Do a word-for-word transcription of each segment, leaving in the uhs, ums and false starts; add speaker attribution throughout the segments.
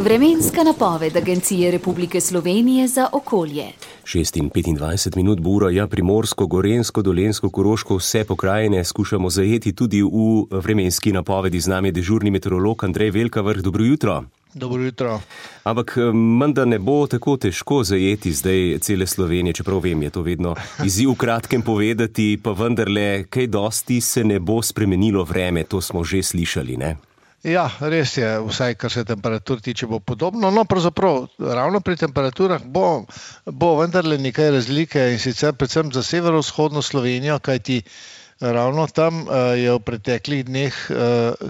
Speaker 1: Vremenska napoved Agencije Republike Slovenije za okolje.
Speaker 2: šest in petindvajset minut bo ura, ja, Primorsko, Gorenjsko, Dolenjsko, Koroško, vse pokrajine skušamo zajeti tudi v vremenski napovedi. Z nami je dežurni meteorolog Andrej Velkavrh. Dobro jutro.
Speaker 3: Dobro jutro.
Speaker 2: Ampak menda ne bo tako težko zajeti zdaj cele Slovenije, čeprav vem, je to vedno izziv v kratkem povedati, pa vendarle kaj dosti se ne bo spremenilo vreme, to smo že slišali, ne?
Speaker 3: Ja, res je, vsaj kar se temperatur tiče, bo podobno. No, pravzaprav, ravno pri temperaturah bo, bo vendarle nekaj razlike, in sicer predvsem za severovzhodno Slovenijo, kajti ravno tam uh, je v preteklih dneh uh,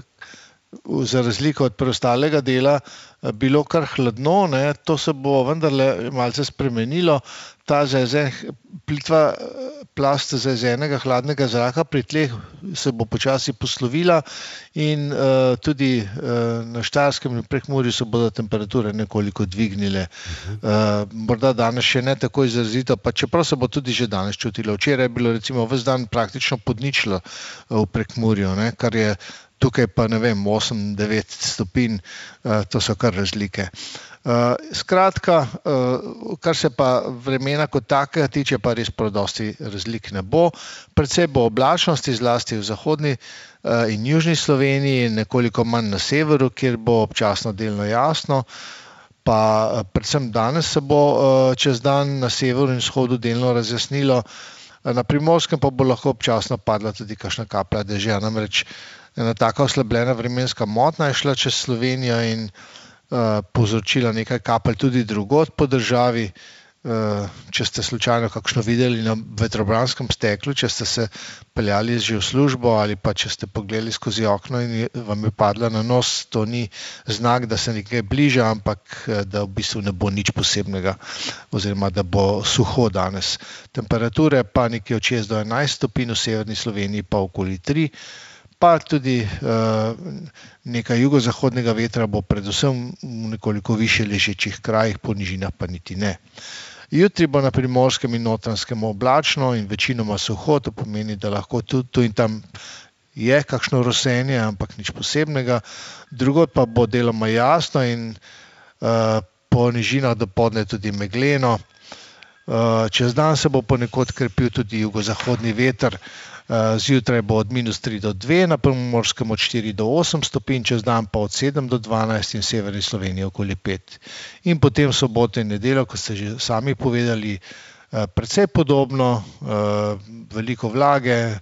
Speaker 3: za razliko od preostalega dela uh, bilo kar hladno, ne? To se bo vendarle malce spremenilo. Ta zajezen, plitva plast zajezenega hladnega zraka pri tleh se bo počasi poslovila in uh, tudi uh, na Štajerskem in Prekmurju se bodo temperature nekoliko dvignile. Uh, morda danes še ne tako izrazito, pa čeprav se bo tudi že danes čutilo. Včeraj je bilo recimo ves dan praktično podničilo uh, v Prekmurju, ne, kar je tukaj pa ne vem, osem devet stopinj, uh, to so kar razlike. Uh, skratka, uh, kar se pa vremena kot takega tiče, pa res prav dosti razlik ne bo. Predvsej bo oblačnosti, zlasti v zahodni uh, in južni Sloveniji, nekoliko manj na severu, kjer bo občasno delno jasno. Pa uh, predvsem danes se bo uh, čez dan na severu in vzhodu delno razjasnilo. Uh, na Primorskem pa bo lahko občasno padla tudi kakšna kaplja dežja. Namreč ena taka oslabljena vremenska motnja je šla čez Slovenijo in Uh, povzročila nekaj kapelj tudi drugod po državi. Uh, če ste slučajno kakšno videli na vetrobranskem steklu, če ste se peljali že v službo ali pa če ste pogledali skozi okno in je, vam je padla na nos, to ni znak, da se nekaj bliža, ampak da v bistvu ne bo nič posebnega oziroma da bo suho danes. Temperature pa nekje od šest do enajst stopinj, v severni Sloveniji pa okoli tri. Pa tudi uh, nekaj jugozahodnega vetra bo predvsem v nekoliko više ležečih krajih, po nižinah pa niti ne. Jutri bo na Primorskem in Notranjskem oblačno in večinoma suho, to pomeni, da lahko tudi tu in tam je kakšno rosenje, ampak nič posebnega. Drugod pa bo deloma jasno in uh, po nižinah dopoldne tudi megleno. Uh, čez dan se bo ponekod krepil tudi jugozahodni veter. Zjutraj bo od minus tri do dve, na Primorskem od štiri do osem stopinj, čez dan pa od sedem do dvanajst in v severni Sloveniji okoli pet. In potem soboto in nedeljo, ko ste že sami povedali, precej podobno, veliko vlage,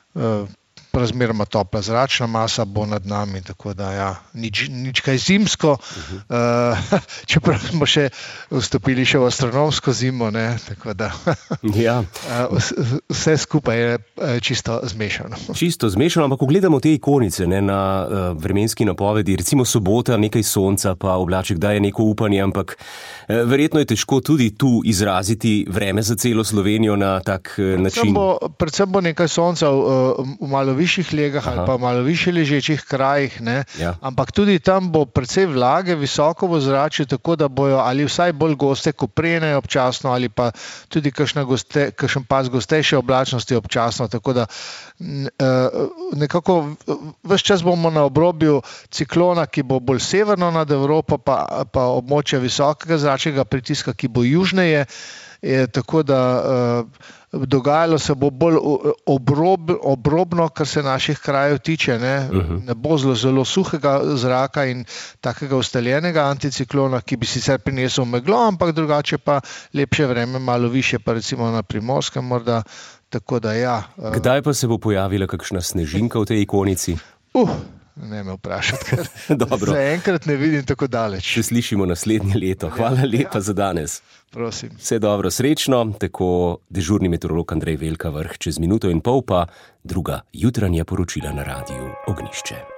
Speaker 3: razmeroma topla zračna masa bo nad nami, tako da ja, nič, nič kaj zimsko, uh-huh. uh, čeprav smo še vstopili še v astronomsko zimo, ne, tako da
Speaker 2: ja.
Speaker 3: uh, vse skupaj je čisto zmešano.
Speaker 2: Čisto zmešano, ampak ko gledamo te ikonice, ne, na uh, vremenski napovedi, recimo sobota, nekaj sonca, pa oblaček daje neko upanje, ampak uh, verjetno je težko tudi tu izraziti vreme za celo Slovenijo na tak uh, način.
Speaker 3: Predvsem bo, predvsem bo nekaj sonca uh, v malo višjih legah ali pa malo više ležečih krajih, ne? Ja. Ampak tudi tam bo precej vlage, visoko v zraku, tako da bojo ali vsaj bolj goste koprene občasno ali pa tudi kakšna goste, kakšen pas gostejše oblačnosti občasno, tako da nekako ves čas bomo na obrobju ciklona, ki bo bolj severno nad Evropo, pa, pa območja visokega zračnega pritiska, ki bo južneje, je, tako da uh, dogajalo se bo bolj obrob, obrobno, kar se naših krajev tiče. Ne, uh-huh. ne bo zelo, zelo suhega zraka in takega ustaljenega anticiklona, ki bi sicer prinesel meglo, ampak drugače pa lepše vreme, malo više, pa recimo na Primorskem morda. Tako da ja. Uh,
Speaker 2: Kdaj pa se bo pojavila kakšna snežinka v tej ikonici?
Speaker 3: Uh, ne me vprašati, ker zaenkrat ne vidim tako daleč.
Speaker 2: Se slišimo naslednje leto. Hvala ja, lepa ja. za danes.
Speaker 3: Prosim.
Speaker 2: Vse dobro, srečno, tako dežurni meteorolog Andrej Velkavrh. Čez minuto in pol pa druga jutranja poročila na Radiu Ognjišče.